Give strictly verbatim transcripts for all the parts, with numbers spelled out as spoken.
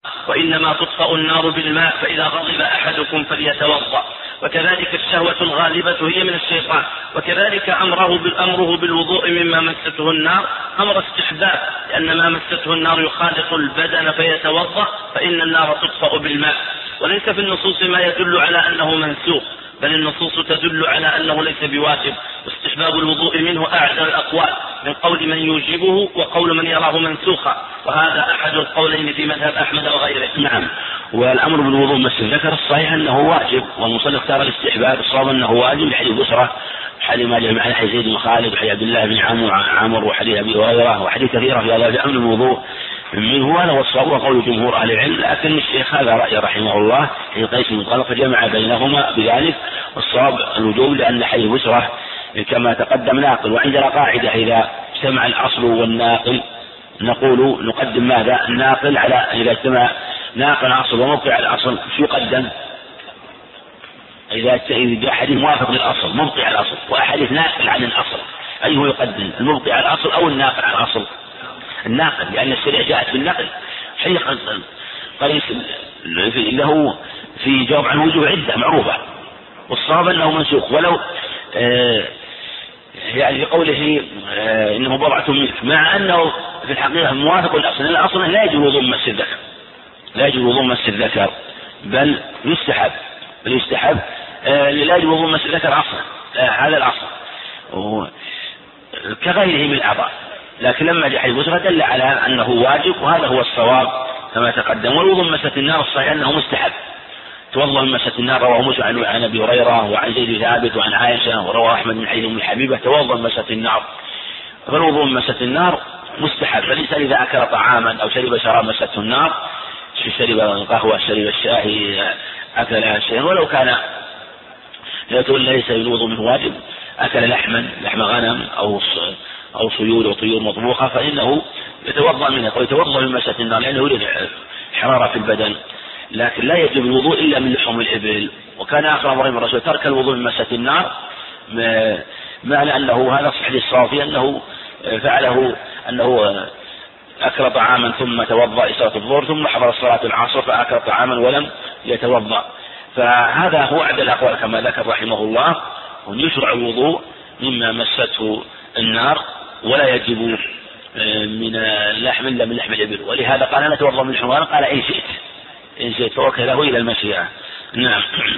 وإنما تطفأ النار بالماء، فإذا غضب أحدكم فليتوضأ. وكذلك الشهوة الغالبة هي من الشيطان. وكذلك أمره بالأمره بالوضوء مما مسته النار أمر استحباب، لأن ما مسته النار يخالط البدن فيتوضأ، فإن النار تطفأ بالماء. وليس في النصوص ما يدل على أنه منسوخ، بل النصوص تدل على أنه ليس بواجب. واستحباب الوضوء منه أعدل الأقوال، من قول من يوجبه وقول من يراه منسوخا، وهذا أحد القولين في مذهب أحمد وغيره. نعم. والأمر بالوضوء مس الذكر الصحيح أنه واجب، والمصنف اختار الاستحباب، الصواب أنه واجب لحديث بسرة، حديث ما جاء مع حديث زيد بن خالد وحديث عبد الله بن عمرو وحديث أبي هريرة وحديث كثيرة في هذا الأمر الوضوء منه. هذا هو الصواب وقول جمهور أهل العلم، لكن الشيخ هذا رأي رحمه الله في قيس بن طلق فجمع بينهما بذلك، والصواب الوجوب لأن حديث بسرة كما تقدم ناقل. وعندنا قاعدة إذا اجتمع الأصل والناقل نقول نقدم ماذا؟ الناقل على إذا اجتمع ناقل أصل وموقع الأصل شو يقدم؟ إذا جاء حديث موافق للأصل مبقي على الأصل وأحاديث ناقل عن الأصل أيه يقدم؟ المبقي على الأصل أو الناقل عن الأصل؟ الناقل، لأن الشريعة جاءت بالنقل. حقيقة قيس له في جواب عن وجوه عدة معروفة، والصواب أنه منسوخ، ولو آه يعني في قوله آه إنه بضعة منك، مع أنه في الحقيقة موافق للأصل. الأصل لا يجب وضوء مس الذكر، لا يجب وضوء مس الذكر، بل يستحب بل يستحب آه لا يجب وضوء مس الذكر أصلا، آه هذا الأصل كغيره من الأعضاء. لكن لما جاء حديث بسرة دل على أنه واجب، وهذا هو الصواب كما تقدم. والوضوء من مسة النار الصحيح أنه مستحب، توضأ من مسة النار، رواه مسلم عن أبي هريرة وعن زيد ثابت وعن عائشة، ورواه أحمد من حديث أم حبيبة توضأ من مسة النار. فالوضوء من مسة النار مستحب، فالإنسان إذا أكل طعاما أو شرب شراب مسته النار، شرب القهوة شرب الشاي أكل شيئا ولو كان ليس الوضوء منه واجب، أكل لحما لحم غنم أو أو صيور وطيور مطبوخة، فإنه يتوضأ منها ويتوضأ من مسة النار لأنه يريد حرارة في البدن. لكن لا يجب الوضوء إلا من لحوم الإبل. وكان آخر أمر من الرسول ترك الوضوء من مسة النار، معنى أنه هذا صحيح الصافي أنه فعله أنه أكل طعاما ثم توضأ لصلاة الظهر ثم حضر صلاة العصر فأكل طعاما ولم يتوضأ. فهذا هو أحد الأقوال كما ذكر رحمه الله، أن يشرع الوضوء مما مسته النار، ولا يجب من اللحم إلا من لحم الإبل. ولهذا قال أنا أتوضأ من لحم الغنم، قال إن شئت إن شئت فوكله إلى المشيئة. نعم.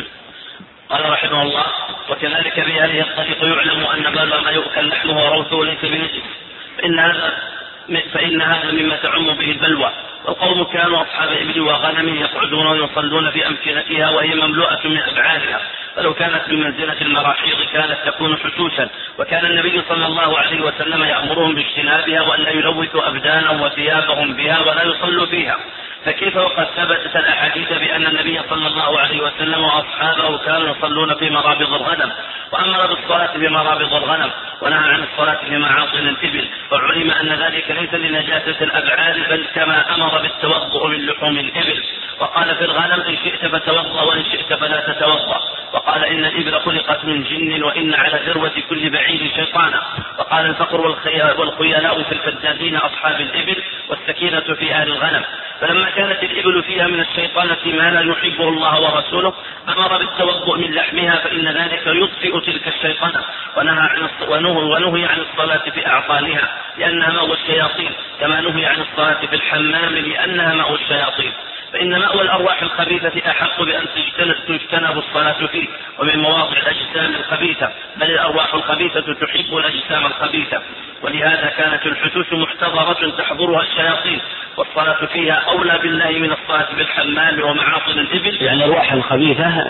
قال رحمه الله: وكذلك بهذه الطريق يعلم أن بلغ ما يؤكل لحمه وروثه ليس بنجس، فإن هذا فإن هذا مما تعم به البلوى. والقوم كانوا أصحاب إبل وغنم يقعدون ويصلون في أمكنتها وهي مملوءة من أبعادها، فلو كانت بمنزلة المراحيض كانت تكون حشوشا. وكان النبي صلى الله عليه وسلم يأمرهم باجتنابها وأن لا يلوثوا أبدانهم وثيابهم بها ولا يصلوا فيها. فكيف وقد ثبتت الأحاديث بأن النبي صلى الله عليه وسلم وأصحابه كانوا يصلون في مرابض الغنم، وأمر بالصلاة في مرابض الغنم ونهى عن الصلاة في معاصن الإبل، وعلم أن ذلك ليس لنجاسة الأبعاد بل كما أمر بالتوضؤ من لحوم الإبل. وقال في الغنم: إن شئت فتوضأ وإن شئت فلا تتوضأ. وقال: إن الإبل خلقت من جن وإن على ذروة كل بعيد شيطانا. وقال: الفقر والخيلاء في الفدادين أصحاب الإبل والسكينة في أهل الغنم. فلما كانت الإبل فيها من الشيطانة ما لا يحبه الله ورسوله أمر بالتوضؤ من لحمها، فإن ذلك يطفئ تلك الشيطانة، ونهى عن ونهي عن الصلاة في أعطانها لأنها مأوى الشياطين، كما نهي عن الصلاة في الحمام لأنها مأوى الشياطين. فإن مأوى الأرواح الخبيثة أحق بأن تجتنب الصلاة فيه ومن مواضع الأجسام الخبيثة، بل الأرواح الخبيثة تحب الأجسام الخبيثة، ولهذا كانت الحشوش محتضرة تحضرها الشياطين، والصلاة فيها أولى بالله من الصلاة بالحمام ومعاصن الإبل. يعني الأرواح الخبيثة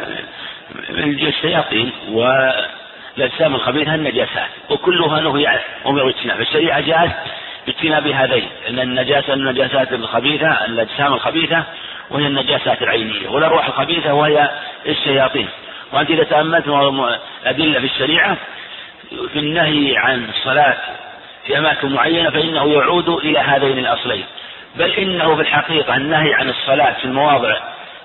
من الشياطين والأجسام الخبيثة النجاسات، وكلها نهي أمر اجتناب. الشريعة جاءت باجتناب هذين، أن النجاسة النجاسات الخبيثة الأجسام الخبيثة وهي النجاسات العينية، والأرواح الخبيثة وهي الشياطين. وأنت إذا تأملت أدلة في الشريعة في النهي عن الصلاة في أماكن معينة فإنه يعود إلى هذين الأصلين، بل إنه في الحقيقة النهي عن الصلاة في المواضع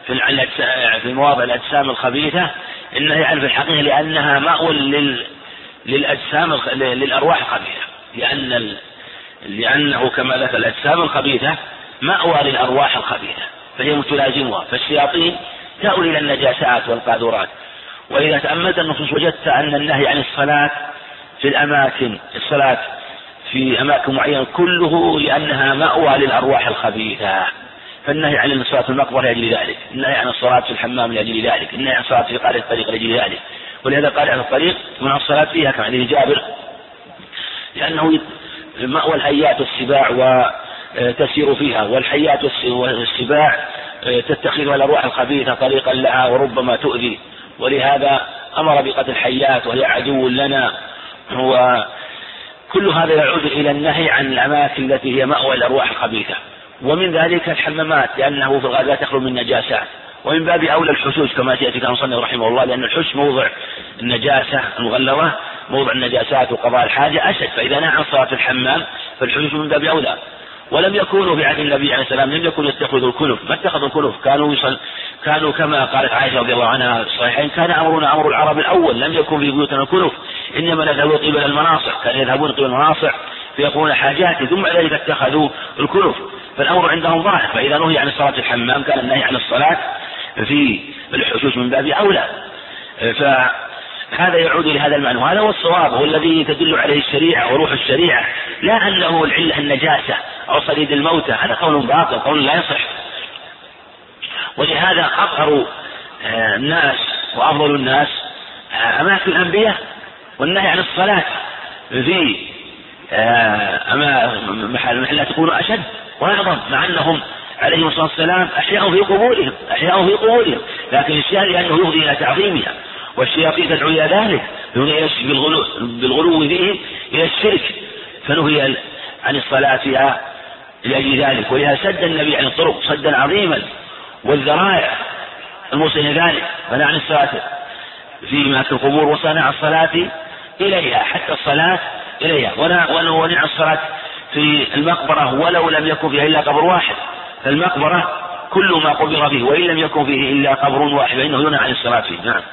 في المواضع الأجسام الخبيثة النهي عنه في الحقيقة لأنها مأوى للأجسام للأرواح الخبيثة، لأن ال... لأنه كما ذكر الأجسام الخبيثة مأوى للأرواح الخبيثة، فهي تلازمها. فالشياطين تأوي إلى النجاسات والقاذورات. وإذا تأملت النصوص وجدت أن النهي عن الصلاة في الأماكن الصلاة في أماكن معينة كله لأنها مأوى للأرواح الخبيثة. فالنهي عن الصلاة في المقبرة لأجل ذلك، النهي عن الصلاة في الحمام لأجل ذلك، النهي عن الصلاة في قارئ الطريق لأجل ذلك. ولهذا قال عن الطريق من الصلاة فيها كما حديث جابر، لأنه مأوى الحيات والسباع وتسير فيها، والحيات والسباع تتخذها الأرواح الخبيثة طريقا لها وربما تؤذي. ولهذا أمر بقتل الحيات وهي عدو لنا. وكل هذا يعود إلى النهي عن الأماكن التي هي مأوى الأرواح الخبيثة. ومن ذلك الحمامات لأنه في الغالب لا تخلو من نجاسات. ومن باب أولى الحشوش كما سيأتي كلام المصنف رحمه الله، لأن الحش موضع النجاسة المغلظة، موضع النجاسات وقضاء الحاجة أشد. فإذا نهى عن صلاة الحمام فالحشوش من باب أولى. ولم يكونوا في عهد النبي عليه السلام لم يكونوا يتخذوا الكنف، ما اتخذوا الكنف، كانوا يصل كانوا كما قالت عائشة رضي الله عنها الصحيحين كان أمرنا أمر العرب الأول، لم يكن في بيوتنا الكنف، إنما نذهبوا قبل المناصع، كانوا يذهبون قبل المناصع فيقولون حاجات ثم بعد ذلك اتخذوا الكنف. فالأمر عندهم ظاهر. فإذا نهي عن الصلاة في الحمام كان النهي عن الصلاة في الحشوش من باب أولى. فهذا يعود لهذا المعنى، وهذا هو الصواب، هو الذي تدل عليه الشريعة وروح الشريعة، لا أنه العلة النجاسة أو صديد الموتى. هذا قول باطل، قول لا يصح. ولهذا أطهر الناس وأفضل الناس أماكن الأنبياء، والنهي عن الصلاة في محل لا تكون أشد وأعظم، مع أنهم عليهم الصلاة والسلام أحياء في قبورهم أحياء في قبورهم لكن الشاهد أنه يفضي إلى تعظيمها، والشياطين تدعو إلى ذلك بالغلو, بالغلو فيهم إلى الشرك، فنهي عن الصلاة فيها لأجل ذلك. ولهذا سد النبي عن الطرق سدا عظيما والذرائع الموصل ذلك، فنهى عن الصلاة في مكان القبور وصنع الصلاة إليها حتى الصلاة إليها، ونهى عن الصلاة في المقبرة ولو لم يكن فيها إلا قبر واحد. فالمقبرة كل ما قبر فيه وإن لم يكن فيه إلا قبر واحد فإنه ينهى عن الصلاة فيه. نعم.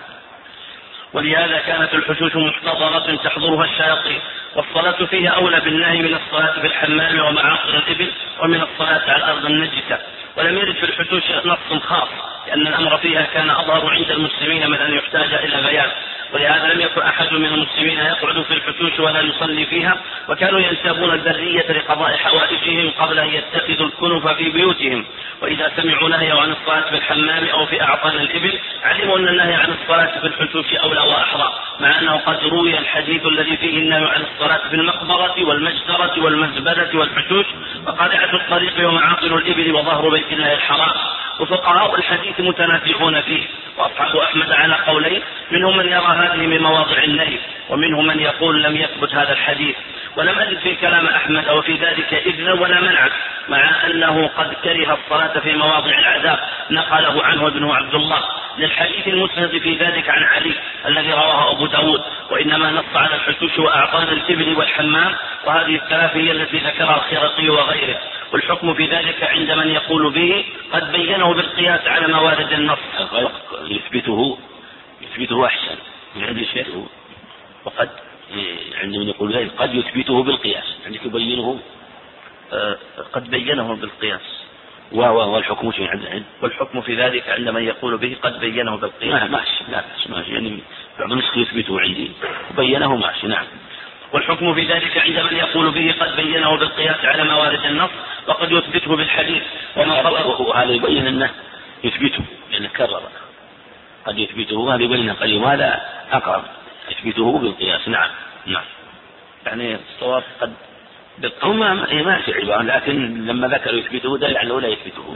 ولهذا كانت الحشوش محتضرة تحضرها الشياطين، والصلاة فيها أولى بالنهي من الصلاة في الحمام ومعاصر الإبل ومن الصلاة على الأرض النجسة. ولم يرد في الحشوش نص خاص، لأن الأمر فيها كان أظهر عند المسلمين من أن يحتاج إلى بيان. ولهذا لم يكن أحد من المسلمين يقعد في الحشوش ولا يصلي فيها، وكانوا ينسبون البرية لقضاء حوائجهم قبل أن يتخذوا الكنف في بيوتهم. وإذا سمعوا نهي عن الصلاة في الحمام أو في أعطان الإبل علموا أن النهي عن الصلاة في الحشوش أولى وأحرى، مع أنه قد روي الحديث الذي فيه النهي عن الصلاة في المقبرة والمجزرة والمزبلة والحشوش وقارعة الطريق ومعاقل الإبل وظهر بيت الله الحرام. وفقهاء الحديث متنازعون فيه، وأصحاب أحمد على قولين، منهم من يرى هذه من مواضع النهي، ومنهم من يقول لم يثبت هذا الحديث. ولم أجد في كلام أحمد أو في ذلك إذن ولا منع، مع أنه قد كره الصلاة في مواضع العذاب نقله عنه ابن عبد الله للحديث المسند في ذلك عن علي الذي رواه أبو داود، وإنما نص على الحشوش وأعطان الإبل والحمام، وهذه الثلاث هي التي ذكرها الخرقي وغيره. والحكم في ذلك عند من يقول به قد بينه بالقياس على موارد النص. يثبته يثبته أحسن من عند الشيخ، وقد عند من يقول ذلك قد يثبته بالقياس، عندك يبينه آه قد بينه بالقياس، والحكم في عند والحكم في ذلك عند من يقول به قد بينه بالقياس. ماشي لا ماشي، يعني بعض النسخ يثبته عندي وبينه ماشي. نعم. والحكم في ذلك عند من يقول به قد بينه بالقياس على موارد النص، وقد يثبته بالحديث. وهذا يبين أنه يثبته لأنه كرر، قد يثبته هذا يبين قليل، وهذا أقرب يثبته بالقياس. نعم. نعم. يعني الصواب قد هم ما في عبارة، لكن لما ذكر يثبته دل على لا يثبته.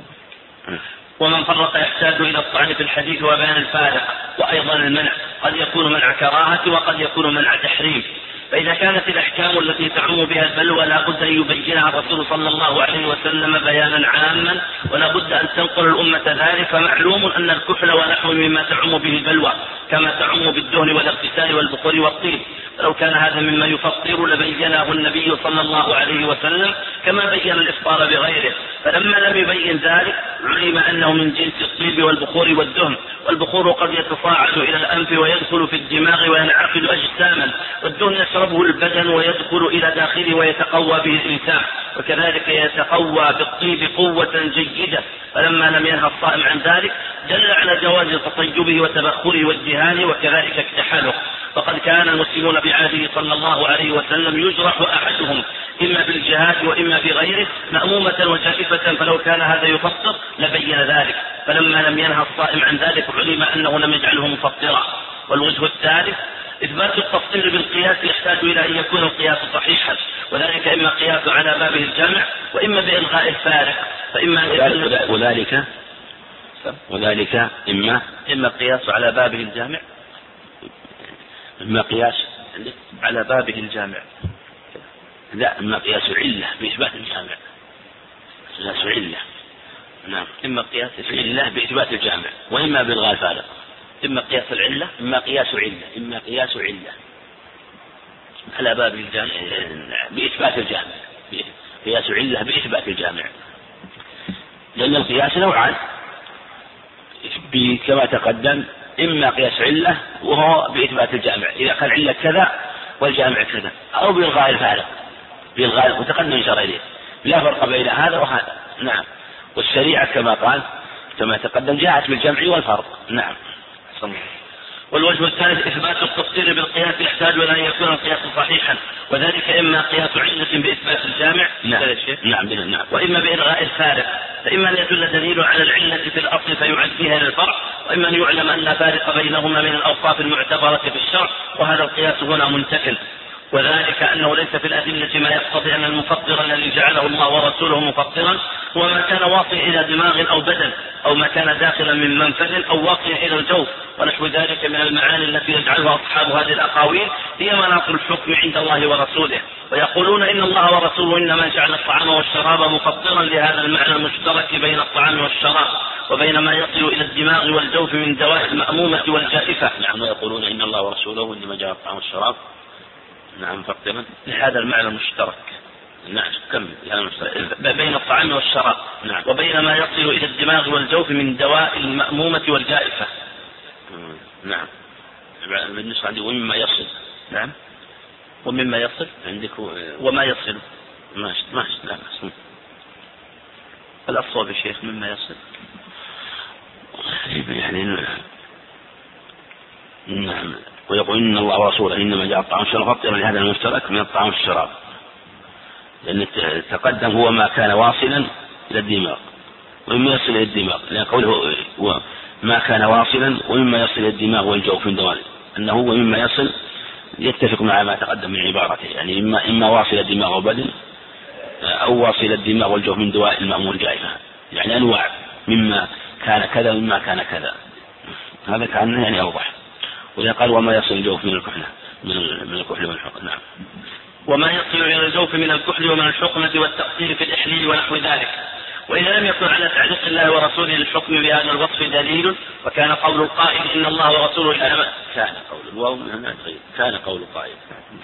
ومن فرق يحتاج إلى الطعن في الحديث وبيان الفارق، وأيضا المنع قد يكون منع كراهة وقد يكون منع تحريم. فإذا كانت الأحكام التي تعم بها البلوى لا بد أن يبينها الرسول صلى الله عليه وسلم بيانا عاما، ولا بد أن تنقل الأمة ذلك. فمعلوم أن الكحل ونحو مما تعم به البلوى كما تعم بالدهن والاغتسال والبخور والطيب، فلو كان هذا مما يفطر لبينه النبي صلى الله عليه وسلم كما بين الإفطار بغيره، فلما لم يبين ذلك علم أنه من جنس الطيب والبخور والدهن، والبخور قد يتصاعد إلى الأنف ويدخل في الدماغ وينعقد أجساما، والدهن يشربه البدن ويدخل إلى داخله ويتقوى به الإنسان، وكذلك يتقوى بالطيب قوة جيدة. فلما لم ينهى الصائم عن ذلك دل على جواز تطيبه وتبخره والدهان وكذلك اكتحاله. فقد كان المسلمون في عهده صلى الله عليه وسلم يجرح أحدهم إما بالجهاد وإما في غيره مأمومة وجائفة، فلو كان هذا يفطر لبين ذلك، فلما لم ينهى الصائم عن ذلك علم أنه لم يجعله مفطرا. والوجه الثالث إثبات التفطير بالقياس يحتاج إلى أن يكون القياس صحيحا، وذلك إما قياس على بابه الجامع وإما بإلغاء الفارق، فإما وذلك وذلك إما إما قياس على بابه الجامع إما قياس على بابه الجامع لا إما قياس علة بإثبات الجامع، قياس علة نعم، إما قياس علة بإثبات الجامع وإما بإلغاء الفارق، إما قياس العلة إما قياس علة إما قياس علة على بابه الجامع بإثبات الجامع، قياس علة بإثبات الجامع، لأن القياس نوعان كما تقدم، إما قياس علة وهو بإثبات الجامع إذا كان علة كذا والجامع كذا، أو بإلغاء الفارق بإلغاء وتقدم إشارة إليه، لا فرق بين هذا وهذا نعم. والشريعة كما قال كما تقدم جاءت بالجمع والفرق نعم. والوجه الثالث إثبات التفطير بالقياس يحتاج إلى أن يكون القياس صحيحا، وذلك إما قياس علة بإثبات الجامع نعم. نعم. نعم. وإما بإلغاء الفارق، فإما أن يدل دليل على العلة في الأصل فيعديها إلى الفرع، وإما أن يعلم أن لا فارق بينهما من الأوصاف المعتبرة في الشرع، وهذا القياس هنا منتفل، وذلك أنه ليس في الأدلة ما يقتضي أن المفطر الذي جعله الله ورسوله مفطرا هو ما كان واصلا إلى دماغ أو بدن، أو ما كان داخلا من منفذ أو واصلا إلى الجوف ونحو ذلك من المعاني التي يجعلها أصحاب هذه الأقاويل هي مناط الحكم عند الله ورسوله، ويقولون إن الله ورسوله إنما جعل الطعام والشراب مفطرا لهذا المعنى المشترك بين الطعام والشراب وبين ما يصل إلى الدماغ والجوف من دواء المأمومة والجائفة. نعم. ويقولون إن الله ورسوله إنما جعل الطعام والشراب نعم مفطرا لهذا المعنى المشترك نعم كم بين الطعام والشراب نعم. وبين ما يصل إلى الدماغ والجوف من دواء المأمومة والجائفة نعم. بالنسبة عندي ومما يصل نعم ومما يصل عندك وما يصل ماشي ماشي لا الأصوب يا شيخ مما يصل يعني نعم. ويقول إن الله ورسوله إنما جاء الطعام والشراب مفطرا لهذا المشترك من الطعام والشراب، لأن تقدم هو ما كان واصلا إلى الدماغ ومما يصل إلى الدماغ، لأن قوله ما كان واصلا ومما يصل إلى الدماغ والجوف من دوال أنه هو مما يصل يتفق مع ما تقدم من عبارته، يعني إما, إما واصل الدماغ وبدن أو واصل الدماغ والجوف من دواء المأمون الجائفة، يعني أنواع مما كان كذا ومما كان كذا، هذا كان يعني أوضح. وإذا قال وما يصل الجوف من الكحلة من من الكحل والحقن نعم. وما يصل إلى الجوف من الكحل ومن الحقنة والتقصير في الإحليل ونحو ذلك. وإذا لم يكن على تعليق الله ورسوله الحكم بهذا الوصف دليل، وكان قول القائل إن الله ورسوله كان, كان قول الواو كان قول القائل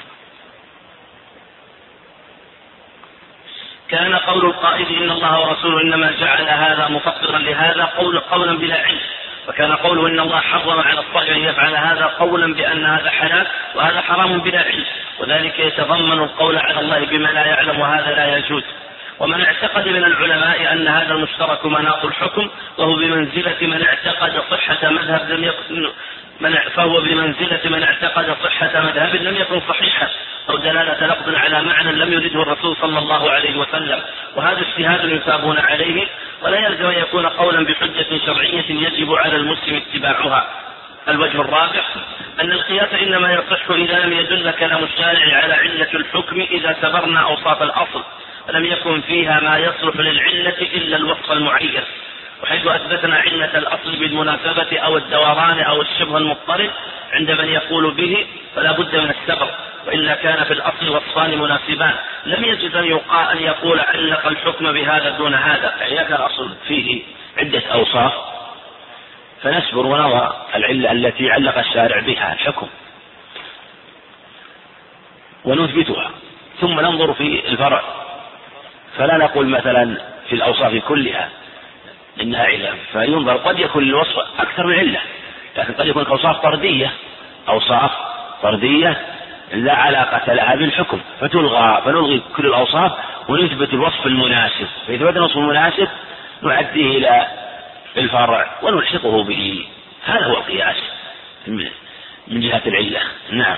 كان قول القائل إن الله ورسوله إنما جعل هذا مفطرا لهذا قول قولا بلا علم، وكان قوله إن الله حرم على الصائم أن يفعل هذا قولا بأن هذا حلال وهذا حرام بلا علم، وذلك يتضمن القول على الله بما لا يعلم وهذا لا يجوز. ومن اعتقد من العلماء أن هذا المشترك مناط الحكم وهو بمنزلة من اعتقد صحة مذهب لم يكن من فهو بمنزلة من اعتقد صحة مذهب لم يكن صحيحا أو دلالة لفظ على معنى لم يرده الرسول صلى الله عليه وسلم، وهذا اجتهاد يثابون عليه ولا يلزم أن يكون قولا بحجة شرعية يجب على المسلم اتباعها. الوجه الرابع أن القياس إنما يصح إذا لم يدل كلام الشارع على علة الحكم إذا سبرنا أوصاف الأصل فلم يكن فيها ما يصلح للعلة إلا الوصف المعين، وحيث أثبتنا علة الأصل بالمناسبة أو الدوران أو الشبه المضطرب عند من يقول به فلا بد من السبر، وإلا كان في الأصل وصفان مناسبان لم يجد أن يقال أن يقول علق الحكم بهذا دون هذا. يعني كان الأصل فيه عدة أوصاف فنسبر ونرى العلة التي علق الشارع بها الحكم، ونثبتها ثم ننظر في الفرع، فلا نقول مثلا في الأوصاف كلها إنها علة، فينظر قد يكون الوصف أكثر من علة، لكن قد يكون أوصاف طردية أوصاف طردية لا علاقة لها بالحكم فتلغى، فنلغي كل الأوصاف ونثبت الوصف المناسب، فإذا الوصف المناسب نعديه إلى الفرع ونلحقه به. هذا هو القياس من جهة العلة. نعم.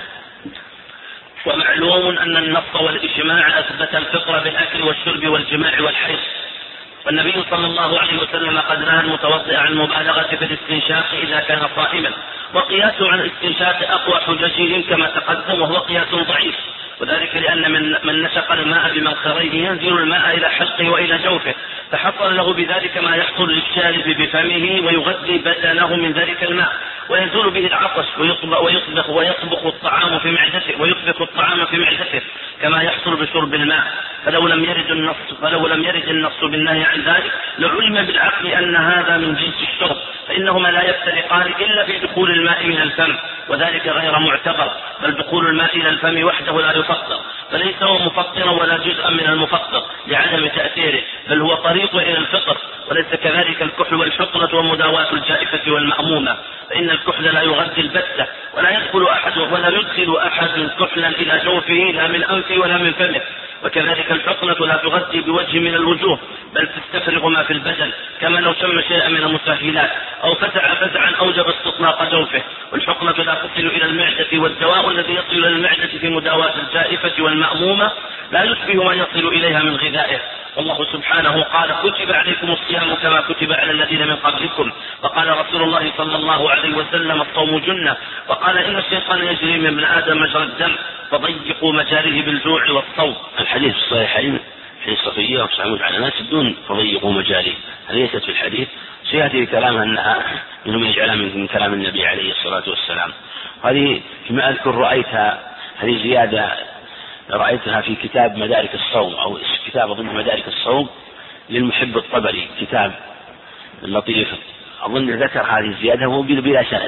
ومعلوم أن النص والإجماع أثبت الفطر بالأكل والشرب والجماع والحيض، والنبي صلى الله عليه وسلم قد نهى المتوضئ عن المبالغة في الاستنشاق إذا كان صائما، وقياسه عن الاستنشاق أقوى حججهم كما تقدم، وهو قياس ضعيف، وذلك لأن من, من نشق الماء بمنخريه ينزل الماء إلى حلقه وإلى جوفه، فحصل له بذلك ما يحصل للشارب بفمه ويغذي بدنه من ذلك الماء، ويزول به العطش ويطبخ ويطبخ الطعام في معدته ويطبخ الطعام في معدته كما يحصل بشرب الماء. فلو لم يرد النص فلو لم يرد النص بالنهي عن ذلك لعلم بالعقل أن هذا من جنس الشرب، فإنهما لا يفترقان إلا في دخول الماء من الفم، وذلك غير معتبر، بل دخول الماء إلى الفم وحده لا يفطر، فليس هو مفطرا ولا جزءا من المفطر لعدم تأثيره، بل هو طريق إلى الفطر. وليس كذلك الكحل والحقنة ومداواة الجائفة والمأمومة، فإن الكحل لا يغذي البتة، ولا يدخل أحد ولا يدخل أحد كحلا إلى جوفه لا من أنفه ولا من فمه، وكذلك الحقنة لا تغذي بوجه من الوجوه، بل تستفرغ ما في البدن، كما لو شم شيئا من المسهلات أو فتع فزعا أوجب استطلاق جوفه. والحقنة لا تصل إلى المعدة، والدواء الذي يصل إلى المعدة في مداواة الجائفة والمأمومة لا يشبه ما يصل إليها من غذائه. والله سبحانه قال: كتب عليكم الصيام كما كتب على الذين من قبلكم، وقال رسول الله صلى الله عليه وسلم: الصوم جنة، وقال: إن الشيطان يجري من ابن آدم مجرى الدم فضيقوا مجاريه بالجوع والصوم. الحديث الصحيحين في صفية وسعود على ناس دون فضيقوا مجاريه، هذه ليست في الحديث، سيأتي كلام أنها منهم يجعلها من كلام النبي عليه الصلاة والسلام. هذه فيما أذكر رأيتها، هذه زيادة رأيتها في كتاب مدارك الصوم أو كتاب أظن مدارك الصوم للمحب الطبري، كتاب لطيف أظن ذكر هذه الزيادة وهو بلا سند،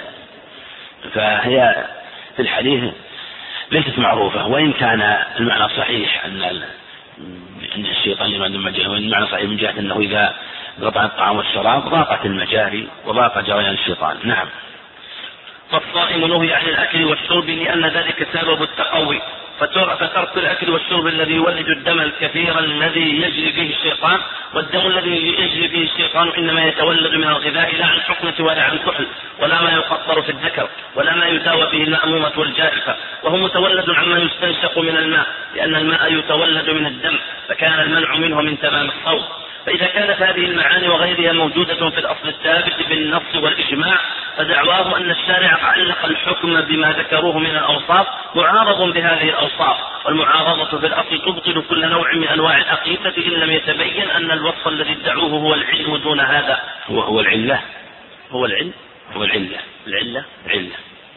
فهي في الحديث ليست معروفة، وإن كان المعنى صحيح أن أن الشيطان يراد المجاري، وإن المعنى صحيح من جهة أنه إذا قطع الطعام والشراب ضاقت المجاري وضاق جريان الشيطان. نعم. فالصائم نهي عن الأكل والشرب لأن ذلك سبب التقوي، فترك الأكل والشرب الذي يولد الدم الكثير الذي يجري به الشيطان، والدم الذي يجري به الشيطان إنما يتولد من الغذاء لا عن حقنة ولا عن كحل ولا ما يقطر في الذكر ولا ما يداوى به المأمومة والجائفة، وهو متولد عما يستنشق من الماء، لأن الماء يتولد من الدم، فكان المنع منه من تمام الصوم. فإذا كانت هذه المعاني وغيرها موجودة في الأصل الثابت بالنص والإجماع، فدعواه أن الشارع علق الحكم بما ذكروه من الأوصاف معارض بهذه الأوصاف، والمعارضة في الأصل تبطل كل نوع من أنواع العقيدة إن لم يتبين أن الوصف الذي ادعوه هو العلم دون هذا. هو, هو العلة هو العلم هو العلة العلة علة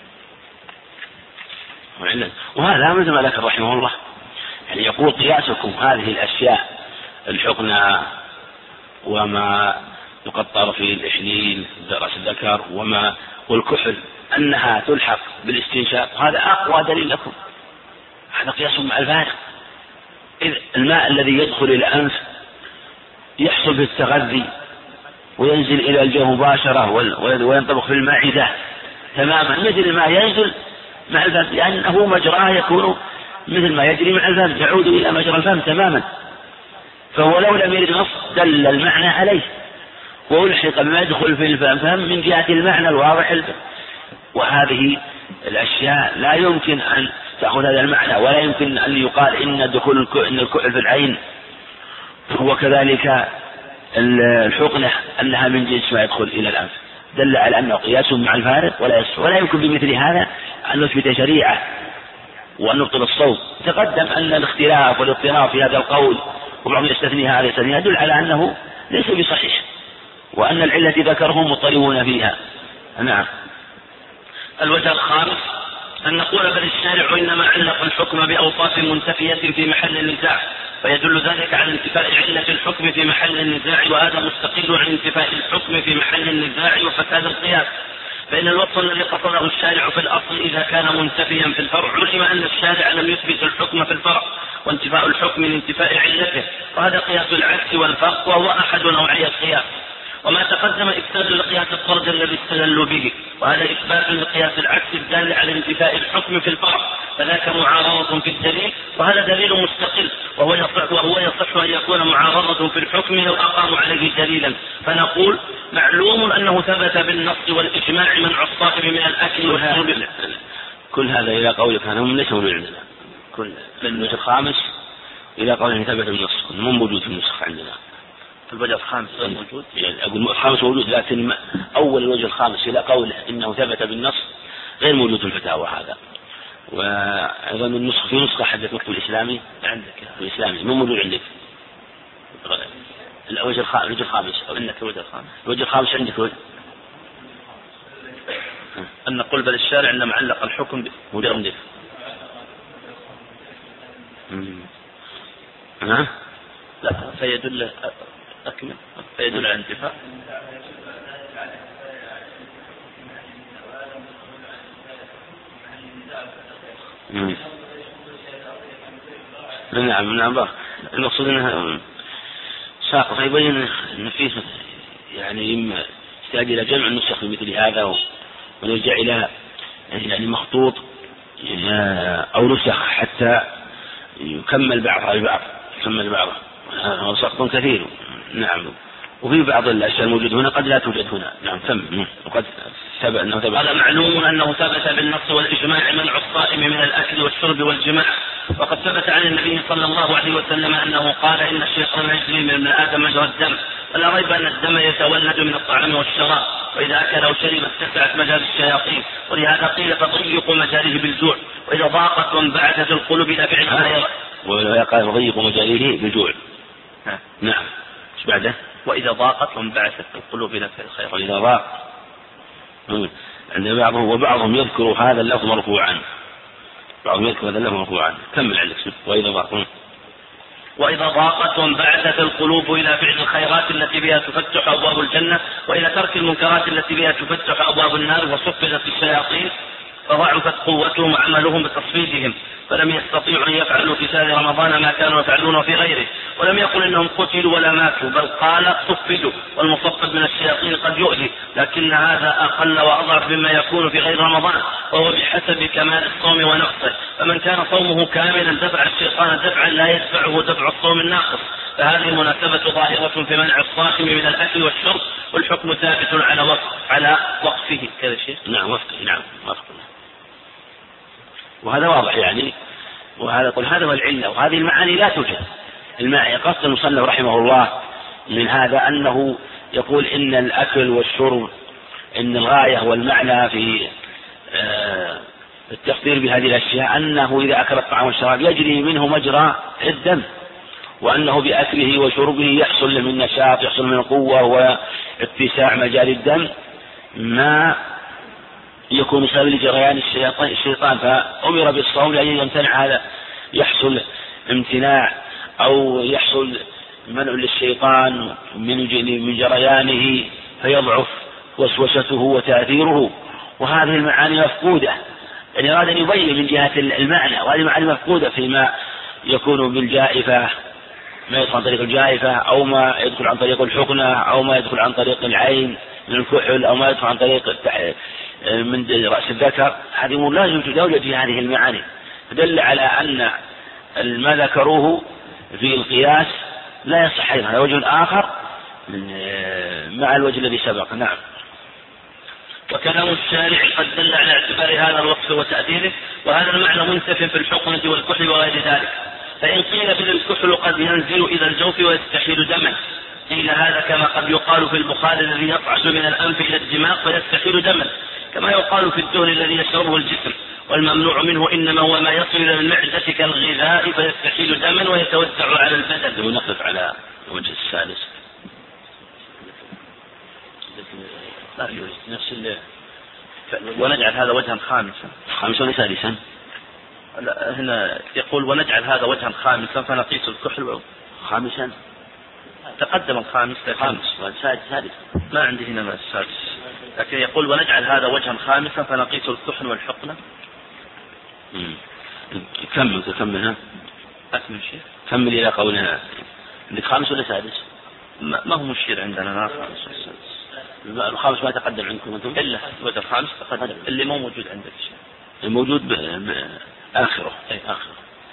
والعلة. وهذا مثل ما ذكر رحمه الله، يعني يقول: قياسكم هذه الأشياء الحقنة وما يقطر في الإحليل درس الذكر وما والكحل أنها تلحق بالاستنشاق، هذا أقوى دليل لكم، هذا قياس مع الفارق. إذ الماء الذي يدخل إلى الأنف يحصل بالتغذي وينزل إلى الجو مباشرة وينطبق في المعدة تماما مثل ما ينزل مع الفم، لأنه مجراه يكون مثل ما يجري مع الفم، يعود إلى مجرى الفم تماما، فهو لو لم يرد نص دل المعنى عليه وألحق بما يدخل في الفم من جهة المعنى الواضح. وهذه الأشياء لا يمكن أن تأخذ هذا المعنى، ولا يمكن أن يقال إن دخول إن الكحل في العين وكذلك الحقنة أنها من جنس ما يدخل إلى الأنف، دل على أنه قياس مع الفارق ولا يصح، ولا يمكن بمثل هذا أن نثبت شريعة وأن نبطل الصوم. تقدم أن الاختلاف والاضطراب في هذا القول وبعض يستثني هذا يستثني يدل على أنه ليس بصحيح، وأن العلة ذكرهم مضطربون فيها. نعم. الوجه الخامس أن نقول بل الشارع إنما علق الحكم بأوصاف منتفية في محل النزاع، فيدل ذلك على انتفاء علة الحكم في محل النزاع، وهذا مستقل عن انتفاء الحكم في محل النزاع وفساد القياس. فإن الوصف الذي قصده الشارع في الأصل إذا كان منتفيا في الفرع علم أن الشارع لم يثبت الحكم في الفرع، وانتفاء الحكم لانتفاء علته، وهذا قياس العكس والفرق، وهو أحد نوعي القياس. وما تقدم إفساد لقياس الطرد الذي استدلوا به، وهذا إثبات لقياس العكس الدال على انتفاء الحكم في الفرع، فذاك معارضة في الدليل، وهذا دليل مستقل، وهو يصح, وهو يصح أن يكون معارضة في الحكم لو أقاموا عليه دليلا. فنقول معلوم أنه ثبت بالنص والإجماع منع الصائم من الأكل والشرب. كل هذا إلى قولك هذا ليس من عندنا، كل الوجه الخامس إلى قوله ثبت بالنص مو موجود في النسخ عندنا. الوجه الخامس موجود، يعني أقول الخامس موجود، لكن أول الوجه الخامس إلى قوله إنه ثبت بالنص غير موجود في الفتاوى هذا. وأيضا النسخة في نسخة حدث مكتوب الإسلامي عندك الإسلامي مو موجود عندك. الوجه الخامس عندك الوجه الخامس الوجه الخامس عندك وجه. أن نقول بل الشارع إنما علق الحكم موجود عندك. ها؟ لا فيدل أكمل فيدل على انتفاء. نعم نعم المقصود أنها ساق فيبين أن فيه يعني إما يحتاج إلى جمع النسخ مثل هذا ونرجع إلى يعني مخطوط أو نسخ حتى يكمل بعضها البعض يكمل بعضه هذا سقط كثير. نعم وفي بعض الأشياء الموجودة هنا قد لا توجد هنا. نعم ثم وقد ثبت أنه ثبت. هذا معلوم أنه ثبت بالنص والإجماع منع الصائم من الأكل والشرب والجماع، وقد ثبت عن النبي صلى الله عليه وسلم أنه قال إن الشيطان يجري من ابن آدم مجرى الدم، ولا ريب أن الدم يتولد من الطعام والشراب، وإذا أكل أو شرب اتسعت مجال الشياطين، ولهذا قيل تضيق مجاله بالجوع، وإذا ضاقت وانبعثت القلوب إلى فعل الخير. وإذا قال تضيق مجاله بالجوع. نعم ايش بعده؟ وإذا ضاقت وانبعثت القلوب إلى فعل الخير. وإذا ضاق عند بعضهم وبعضهم يذكر هذا اللفظ مرفوعا، بعضهم يذكر هذا اللفظ مرفوعا. كمل عندك وإذا ضاق وإذا ضاقت وانبعثت القلوب إلى فعل الخيرات التي بها تفتح أبواب الجنة، وإلى ترك المنكرات التي بها تفتح أبواب النار، وصفدت الشياطين فضعفت قوتهم وعملهم بتصفيدهم، فلم يستطيعوا أن يفعلوا في سائر رمضان ما كانوا يفعلون في غيره. ولم يقل إنهم قتلوا ولا ماتوا، بل قال صفدوا، والمصفد من الشياطين قد يؤذي، لكن هذا أقل وأضعف مما يكون في غير رمضان، وهو بحسب كمال الصوم ونقصه. فمن كان صومه كاملا دفع الشيطان دفعا لا يدفعه دفع الصوم الناقص، فهذه المناسبة ظاهرة في منع الصائم من الأكل والشرب، والحكم ثابت على وقف على وقفه. كذا شيء. نعم وقفه. نعم وقفه. وهذا واضح يعني، وهذا قل هذا هو العلة، وهذه المعاني لا توجد. المعنى قصد المصنف رحمه الله من هذا أنه يقول إن الأكل والشرب إن الغاية والمعنى في التخطير بهذه الأشياء أنه إذا أكل الطعام والشراب يجري منه مجرى الدم، وأنه بأكله وشربه يحصل له من نشاط، يحصل من قوة واتساع مجال الدم ما يكون سبب لجريان الشيطان، فأمر بالصوم لأن يمتنع هذا، يحصل امتناع أو يحصل منع للشيطان من جريانه فيضعف وسوسته وتأثيره. وهذه المعاني مفقودة، يعني هذا يبين من جهة المعنى، وهذه المعاني مفقودة فيما يكون بالجائفة، ما يدخل عن طريق الجائفة، أو ما يدخل عن طريق الحقنة، أو ما يدخل عن طريق العين من الكحل، أو ما يدخل عن طريق من رأس الذكر. هذه لا يوجد في هذه المعاني، فدل على أن ما ذكروه في القياس لا يصح أيضا. هذا وجه آخر مع الوجه الذي سبق. نعم. وكلام الشارع قد دل على اعتبار هذا الوصف وتأثيره، وهذا المعنى منتف في الحقنة والكحل وغير ذلك. فإن قيل بل الكحل قد ينزل إلى الجوف ويستحيل دما، قيل هذا كما قد يقال في البخار الذي يصعد من الأنف إلى الدماغ فيستحيل دما، كما يقال في الدهن الذي يشربه الجسم، والممنوع منه إنما هو ما يصل إلى المعدة كالغذاء فيستحيل دما ويتوزع على البدن. ونقف على الوجه السادس نفس ونجعل هذا وجها خامسا. خامسا ولا سادسا؟ لا هنا يقول ونجعل هذا وجها خامسا فنقيس الكحل خامسا. تقدم الخامس خامس والسادس سادس. ما عندي هنا السادس. لكن يقول ونجعل هذا وجها خامسا فنقيس الكحل والحقنة. كمل كمل ها أكمل شيء كمل إلى قولها. عندك خامس ولا سادس؟ ما هو مشير عندنا لا خامس. الخامس ما تقدم عندكم أنتم؟ إلا الوجه الخامس تقدم اللي مو موجود عندك شيء. الموجود بآخره. أي آخره.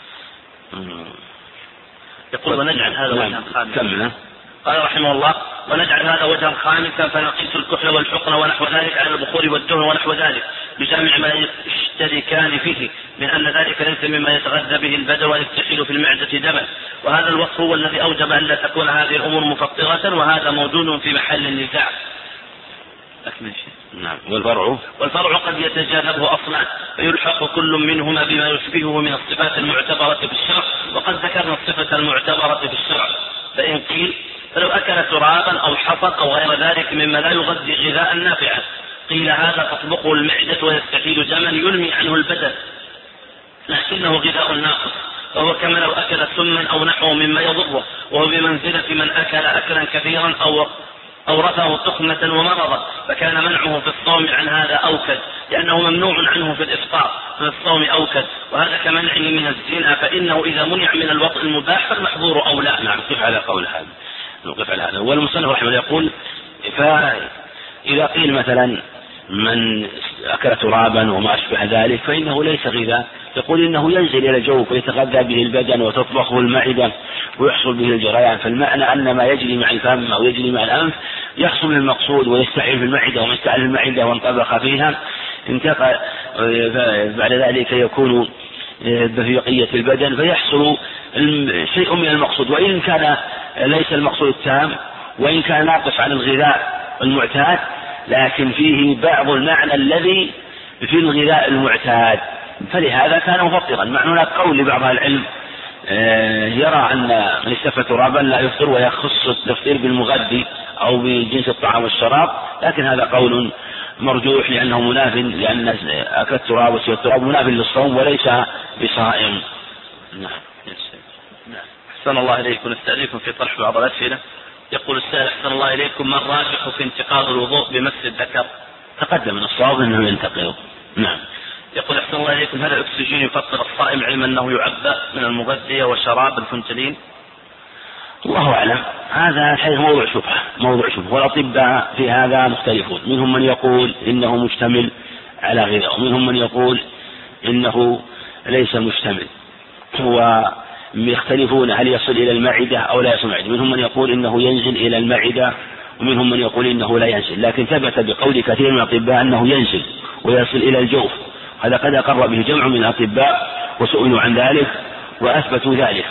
يقول ونجعل هذا وجها خامسا. كمل. قال رحمه الله ونجعل هذا وجها خامسا فنقيس الكحل والحقن ونحو ذلك على البخور والدهن ونحو ذلك بجامع ما يشتركان فيه من أن ذلك ليس مما يتغذى به البدن ويستحيل في المعدة دما، وهذا الوصف هو الذي أوجب أن لا تكون هذه الأمور مفطرة، وهذا موجود في محل النزاع. نعم. والفرع والفرع قد يتجاذبه أصلا فيلحق كل منهما بما يشبهه من الصفات المعتبرة في الشرع، وقد ذكرنا الصفة المعتبرة في الشرع. فإن قيل فلو أكل ترابا أو حصى أو غير ذلك مما لا يغذي غذاء نافعا قيل هذا تطبقه المعدة ويستحيل دما يلمي عنه البدن لكنه غذاء ناقص، وهو كما لو أكل سما أو نحوه مما يضره، وهو بمنزلة من أكل أكلا كثيرا أو أورثه تخمة ومرضا، فكان منعه في الصوم عن هذا أوكد لأنه ممنوع عنه في الإفطار، في الصوم أوكد، وهذا كمنعه من الزنا، فإنه إذا منع من الوطء المباح فالمحظور أو لا. نعم. نقف على قول هذا نقف على هذا. والمصنف رحمه الله يقول فإذا قيل مثلا من أكل ترابا وما أشبه ذلك فإنه ليس غذاء، يقول إنه ينزل إلى الجوف ويتغذى به البدن وتطبخه المعدة ويحصل به الجريان، فالمعنى أن ما يجري مع الفم أو يجري مع الأنف يحصل المقصود ويستعير في المعدة، وما يستعير في المعدة وانطبخ فيها انتقل بعد ذلك يكون في بقية البدن فيحصل شيء من المقصود، وإن كان ليس المقصود التام وإن كان ناقص عن الغذاء المعتاد لكن فيه بعض المعنى الذي في الغذاء المعتاد، فلهذا كان مفطرا. مع هناك قول لبعض العلم يرى أن من استفى ترابا لا يفطر ويخص التفطير بالمغذي أو بجنس الطعام والشراب، لكن هذا قول مرجوح لأنه مناف، لأن أكل التراب وسوى التراب مناف للصوم وليس بصائم. نعم. أحسن الله إليكم. نستأذنكم في طرح بعض الأسئلة. يقول السائل أحسن الله إليكم ما الراجح في انتقاض الوضوء بمس الذكر؟ تقدم من الصواب أنه ينتقض. نعم. يقول أحسن الله إليكم هل الأكسجين يفطر الصائم علما أنه يعبأ من المغذية وشراب الفنتلين؟ الله أعلم، هذا الحديث موضوع شبهة موضوع شبهة والأطباء في هذا مختلفون، منهم من يقول إنه مشتمل على غذاء ومنهم من يقول إنه ليس مشتمل، ويختلفون هل يصل إلى المعدة أو لا يصل المعدة، منهم من يقول إنه ينزل إلى المعدة ومنهم من يقول إنه لا ينزل، لكن ثبت بقول كثير من الأطباء أنه ينزل ويصل إلى الجوف، هذا قد أقر به جمع من الأطباء وسئلوا عن ذلك وأثبتوا ذلك.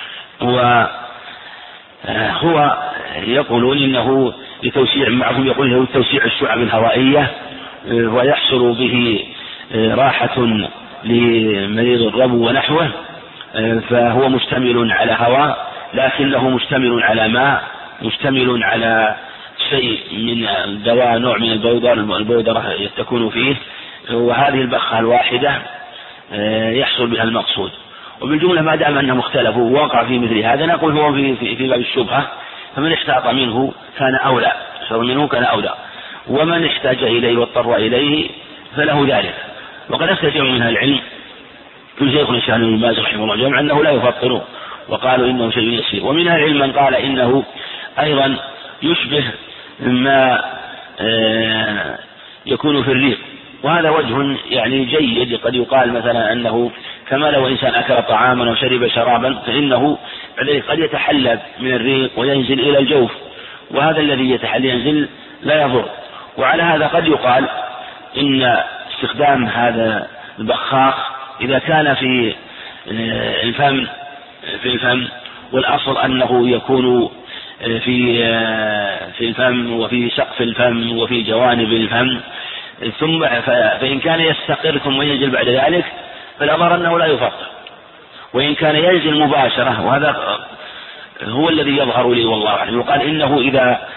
وهو يقولون إنه لتوسيع، معهم يقول له توسيع الشعب الهوائية ويحصل به راحة لمريض الربو ونحوه، فهو مشتمل على هواء لكنه مشتمل على ماء، مشتمل على شيء من الدواء، نوع من البودرة البودرة تكون فيه، وهذه البخة الواحدة يحصل بها المقصود. وبالجملة ما دام أنهم اختلفوا ووقع في مثل هذا نقول هو في, في, في باب الشبهة، فمن احتاط منه كان أولى شر منه كان أولى، ومن احتاج إليه واضطر إليه فله ذلك. وقد استجمع منها العلم كل شيخ الإسلام ابن باز رحمه الله جمع أنه لا يفطر وقالوا إنه شيء يسير، ومنها العلم من قال إنه أيضا يشبه ما يكون في الريق، وهذا وجه يعني جيد. قد يقال مثلا أنه كما لو إنسان أكل طعاما وشرب شرابا فإنه قد يتحلب من الريق وينزل إلى الجوف، وهذا الذي يتحلب ينزل لا يضر. وعلى هذا قد يقال إن استخدام هذا البخاخ إذا كان في الفم في الفم والأصل أنه يكون في في الفم وفي سقف الفم وفي جوانب الفم، ثم فإن كان يستقر ثم ينزل بعد ذلك فالأمر أنه لا يفطر، وإن كان ينزل مباشرة وهذا هو الذي يظهر لي والله أعلم، يقال إنه إذا